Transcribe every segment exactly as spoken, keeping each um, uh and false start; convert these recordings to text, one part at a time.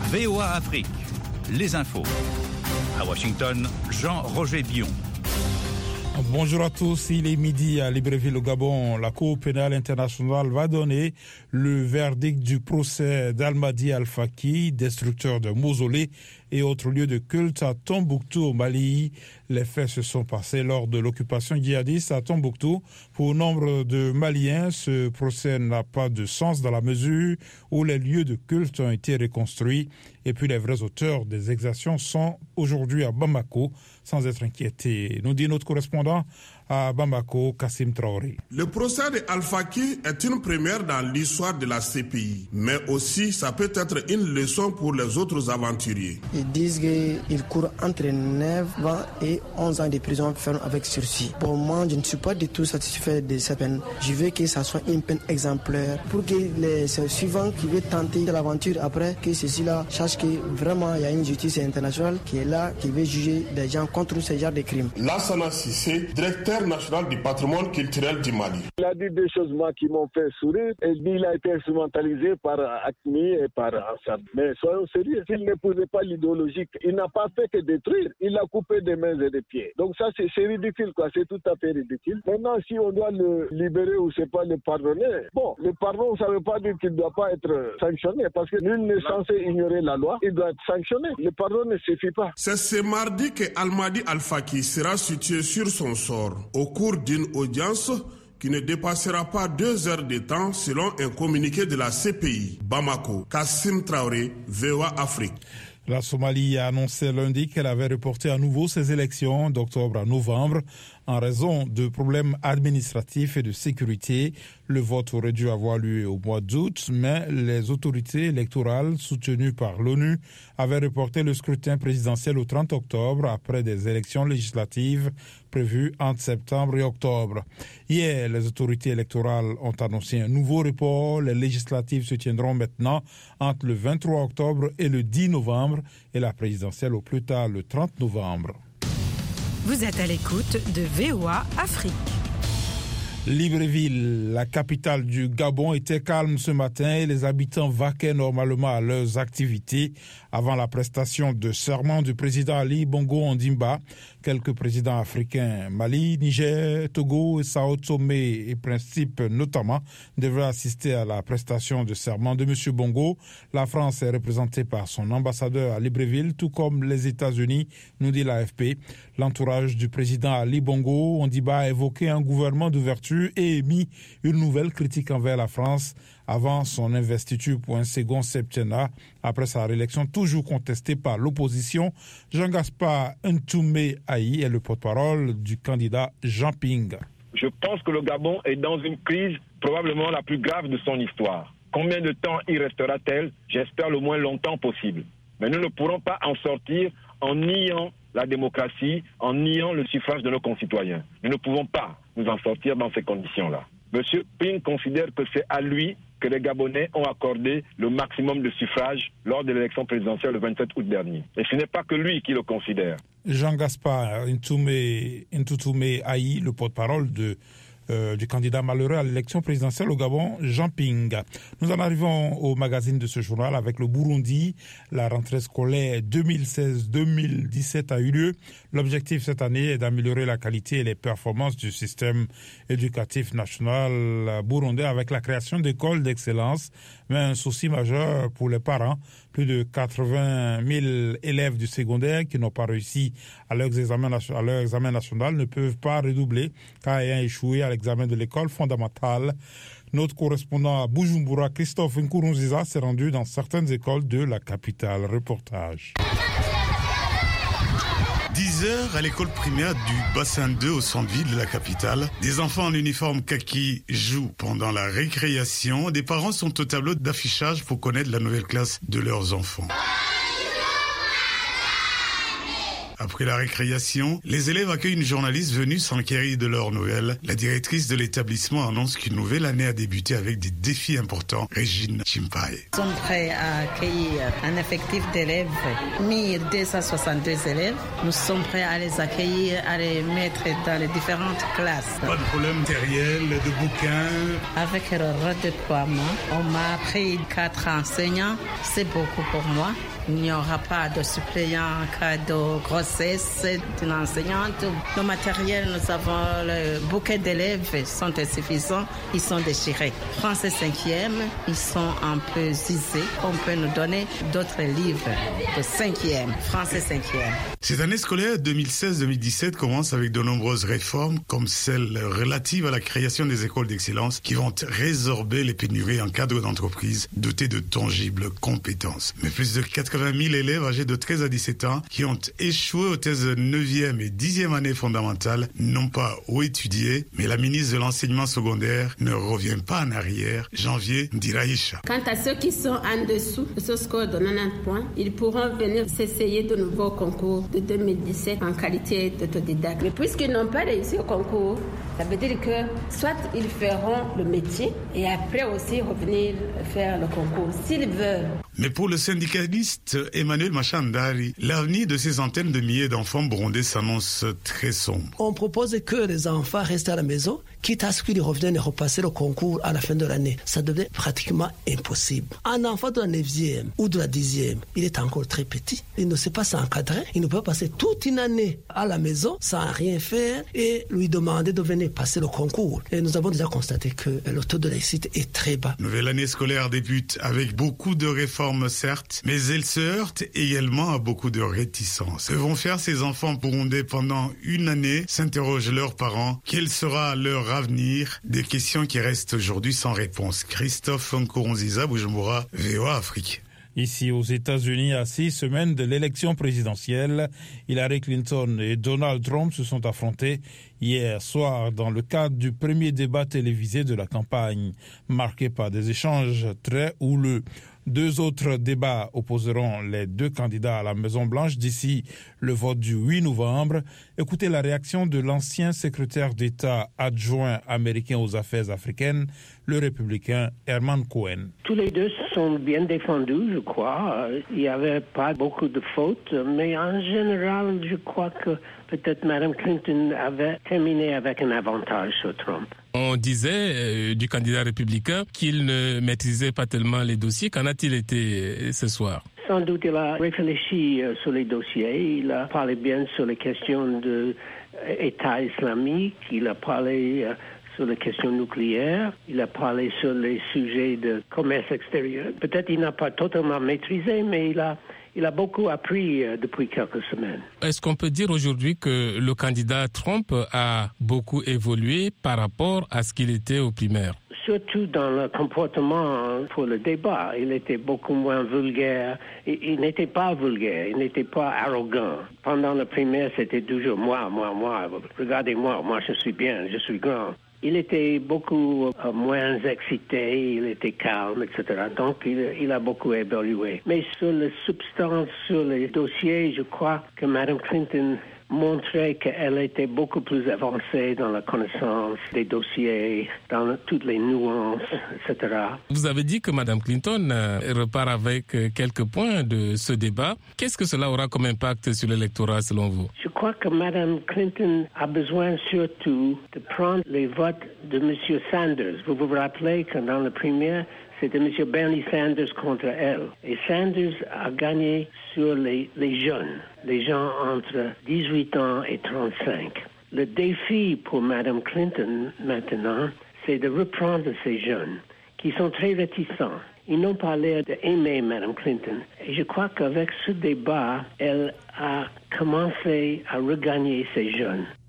V O A Afrique, les infos. À Washington, Jean-Roger Bion. Bonjour à tous, il est midi à Libreville au Gabon. La Cour pénale internationale va donner le verdict du procès d'Almadi Al-Faki, destructeur de mausolées et autres lieux de culte à Tombouctou au Mali. Les faits se sont passés lors de l'occupation djihadiste à Tombouctou. Pour nombre de Maliens, ce procès n'a pas de sens dans la mesure où les lieux de culte ont été reconstruits et puis les vrais auteurs des exactions sont aujourd'hui à Bamako sans être inquiétés. Nous dit notre correspondant à Bamako, Kassim Traoré. Le procès de Al-Faki est une première dans l'histoire de la C P I, mais aussi ça peut être une leçon pour les autres aventuriers. Ils disent qu'ils courent entre neuf et onze ans de prison ferme avec sursis. Pour moi, je ne suis pas du tout satisfait de cette peine. Je veux que ça soit une peine exemplaire pour que les suivants qui veulent tenter l'aventure après, que ceux-là sachent que vraiment il y a une justice internationale qui est là, qui veut juger des gens contre ce genre de crimes. Lassana Sissé, directeur national du patrimoine culturel du Mali. Il a dit des choses moi, qui m'ont fait sourire et il a été instrumentalisé par Acmi et par Assad. Mais soyons sérieux, s'il n'épousait pas l'idéologie, il n'a pas fait que détruire, il a coupé des mains et des pieds. Donc ça c'est, c'est ridicule, quoi. C'est tout à fait ridicule. Maintenant si on doit le libérer ou c'est pas le pardonner, bon, le pardon ça ne veut pas dire qu'il ne doit pas être sanctionné parce que nul n'est censé ignorer la loi, il doit être sanctionné. Le pardon ne suffit pas. C'est ce mardi que Almadi Al-Faki sera situé sur son sort au cours d'une audience qui ne dépassera pas deux heures de temps selon un communiqué de la C P I. Bamako, Kassim Traoré, V O A Afrique. La Somalie a annoncé lundi qu'elle avait reporté à nouveau ses élections d'octobre à novembre en raison de problèmes administratifs et de sécurité. Le vote aurait dû avoir lieu au mois d'août, mais les autorités électorales soutenues par l'ONU avaient reporté le scrutin présidentiel au trente octobre après des élections législatives prévues entre septembre et octobre. Hier, les autorités électorales ont annoncé un nouveau report. Les législatives se tiendront maintenant entre le vingt-trois octobre et le dix novembre et la présidentielle au plus tard le trente novembre. Vous êtes à l'écoute de V O A Afrique. Libreville, la capitale du Gabon, était calme ce matin et les habitants vaquaient normalement à leurs activités avant la prestation de serment du président Ali Bongo Ondimba. Quelques présidents africains, Mali, Niger, Togo et Sao Tomé et Principe notamment, devraient assister à la prestation de serment de M. Bongo. La France est représentée par son ambassadeur à Libreville, tout comme les États-Unis, nous dit l'A F P. L'entourage du président Ali Bongo Ondimba a évoqué un gouvernement d'ouverture et émis une nouvelle critique envers la France avant son investiture pour un second septennat après sa réélection toujours contestée par l'opposition. Jean-Gaspard Ntoumé Aï est le porte-parole du candidat Jean Ping. Je pense que le Gabon est dans une crise probablement la plus grave de son histoire. Combien de temps y restera-t-elle? J'espère le moins longtemps possible. Mais nous ne pourrons pas en sortir en niant la démocratie, en niant le suffrage de nos concitoyens. Nous ne pouvons pas nous en sortir dans ces conditions-là. Monsieur Ping considère que c'est à lui que les Gabonais ont accordé le maximum de suffrage lors de l'élection présidentielle le vingt-sept août dernier. Et ce n'est pas que lui qui le considère. Jean-Gaspard Ntoumé Aï, le porte-parole de Euh, du candidat malheureux à l'élection présidentielle au Gabon, Jean Ping. Nous en arrivons au magazine de ce journal avec le Burundi. La rentrée scolaire deux mille seize deux mille dix-sept a eu lieu. L'objectif cette année est d'améliorer la qualité et les performances du système éducatif national burundais avec la création d'écoles d'excellence. Mais un souci majeur pour les parents, plus de quatre-vingt mille élèves du secondaire qui n'ont pas réussi à leur examen, à leur examen national ne peuvent pas redoubler car ayant échoué à l'examen de l'école fondamentale. Notre correspondant à Bujumbura, Christophe Nkurunziza, s'est rendu dans certaines écoles de la capitale. Reportage. dix heures à l'école primaire du bassin deux au centre-ville de la capitale. Des enfants en uniforme kaki jouent pendant la récréation. Des parents sont au tableau d'affichage pour connaître la nouvelle classe de leurs enfants. Après la récréation, les élèves accueillent une journaliste venue s'enquérir de leurs nouvelles. La directrice de l'établissement annonce qu'une nouvelle année a débuté avec des défis importants. Régine Chimpai. Nous sommes prêts à accueillir un effectif d'élèves, mille deux cent soixante-deux élèves. Nous sommes prêts à les accueillir, à les mettre dans les différentes classes. Pas de problème matériel, de bouquins. Avec le redéploiement, on m'a appris quatre enseignants. C'est beaucoup pour moi. Il n'y aura pas de suppléant en cas de grossesse d'une enseignante. Le matériel, nous avons le bouquet d'élèves, sont insuffisants, ils sont déchirés. Français cinquième, ils sont un peu usés. On peut nous donner d'autres livres de cinquième, français cinquième. Cette année scolaire deux mille seize deux mille dix-sept commence avec de nombreuses réformes, comme celle relative à la création des écoles d'excellence qui vont résorber les pénuries en cadre d'entreprises dotées de tangibles compétences. Mais plus de quatre-vingt mille élèves âgés de treize à dix-sept ans qui ont échoué aux thèses de neuvième et dixième année fondamentale n'ont pas où étudier, mais la ministre de l'enseignement secondaire ne revient pas en arrière. Janvier Ndiraïcha. Quant à ceux qui sont en dessous de ce score de quatre-vingt-dix points, ils pourront venir s'essayer de nouveaux concours de deux mille dix-sept en qualité d'autodidacte. Mais puisqu'ils n'ont pas réussi au concours, ça veut dire que soit ils feront le métier et après aussi revenir faire le concours, s'ils veulent. Mais pour le syndicaliste Emmanuel Machandari, l'avenir de ces centaines de milliers d'enfants burundais s'annonce très sombre. On propose que les enfants restent à la maison, quitte à ce qu'ils reviennent et repasser le concours à la fin de l'année. Ça devient pratiquement impossible. Un enfant de la neuvième ou de la dixième, il est encore très petit. Il ne sait pas s'encadrer. Il ne peut pas passer toute une année à la maison sans rien faire et lui demander de venir passer le concours. Et nous avons déjà constaté que le taux de réussite est très bas. Nouvelle année scolaire débute avec beaucoup de réformes, certes, mais elle se heurte également à beaucoup de réticences. Que vont faire ces enfants burundais pendant une année, s'interrogent leurs parents. Quel sera leur avenir? Des questions qui restent aujourd'hui sans réponse. Christophe Nkurunziza, Bujumbura, V O A Afrique. Ici aux États-Unis, à six semaines de l'élection présidentielle, Hillary Clinton et Donald Trump se sont affrontés hier soir dans le cadre du premier débat télévisé de la campagne, marqué par des échanges très houleux. Deux autres débats opposeront les deux candidats à la Maison-Blanche d'ici le vote du huit novembre. Écoutez la réaction de l'ancien secrétaire d'État adjoint américain aux affaires africaines, le républicain Herman Cohen. Tous les deux sont bien défendus, je crois. Il n'y avait pas beaucoup de fautes, mais en général, je crois que peut-être Mme Clinton avait terminé avec un avantage sur Trump. On disait euh, du candidat républicain qu'il ne maîtrisait pas tellement les dossiers. Qu'en a-t-il été ce soir? Sans doute, il a réfléchi euh, sur les dossiers. Il a parlé bien sur les questions de euh, État islamique. Il a parlé euh, sur les questions nucléaires. Il a parlé sur les sujets de commerce extérieur. Peut-être il n'a pas totalement maîtrisé, mais il a Il a beaucoup appris euh, depuis quelques semaines. Est-ce qu'on peut dire aujourd'hui que le candidat Trump a beaucoup évolué par rapport à ce qu'il était au primaire? Surtout dans le comportement pour le débat. Il était beaucoup moins vulgaire. Il, il n'était pas vulgaire, il n'était pas arrogant. Pendant le primaire, c'était toujours moi, moi, moi. Regardez-moi, moi je suis bien, je suis grand. Il était beaucoup euh, moins excité, il était calme, et cetera. Donc, il, il a beaucoup évolué. Mais sur la substance, sur les dossiers, je crois que Mme Clinton montrait qu'elle était beaucoup plus avancée dans la connaissance des dossiers, dans toutes les nuances, et cetera. Vous avez dit que Mme Clinton euh, repart avec euh, quelques points de ce débat. Qu'est-ce que cela aura comme impact sur l'électorat selon vous? Je crois que Mme Clinton a besoin surtout de prendre les votes de M. Sanders. Vous vous rappelez que dans la primaire, c'était M. Bernie Sanders contre elle. Et Sanders a gagné sur les, les jeunes, les gens entre dix-huit ans et trente-cinq. Le défi pour Mme Clinton maintenant, c'est de reprendre ces jeunes qui sont très réticents. Ils n'ont pas l'air d'aimer Mme Clinton. Et je crois qu'avec ce débat, elle a commencé à regagner ces jeunes.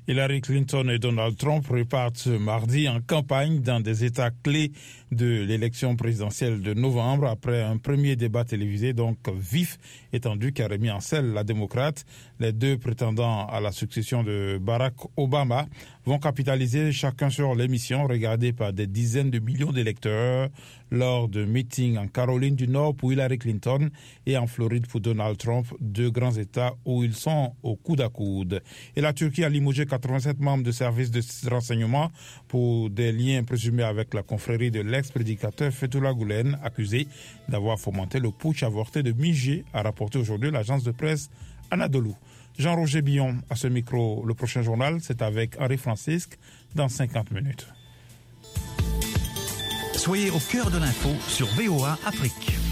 Hillary Clinton et Donald Trump repartent ce mardi en campagne dans des États clés de l'élection présidentielle de novembre après un premier débat télévisé donc vif et tendu qui a remis en selle la démocrate. Les deux prétendants à la succession de Barack Obama vont capitaliser chacun sur l'émission regardée par des dizaines de millions d'électeurs lors de meetings en Caroline du Nord pour Hillary Clinton et en Floride pour Donald Trump, deux grands États où ils sont au coude à coude. Et la Turquie a limogé quatre-vingt-sept membres de services de renseignement pour des liens présumés avec la confrérie de l'ex-prédicateur Fethullah Gülen, accusé d'avoir fomenté le putsch avorté de Miché, a rapporté aujourd'hui l'agence de presse Anadolu. Jean-Roger Billon à ce micro. Le prochain journal, c'est avec Henri Francisque dans cinquante minutes. Soyez au cœur de l'info sur V O A Afrique.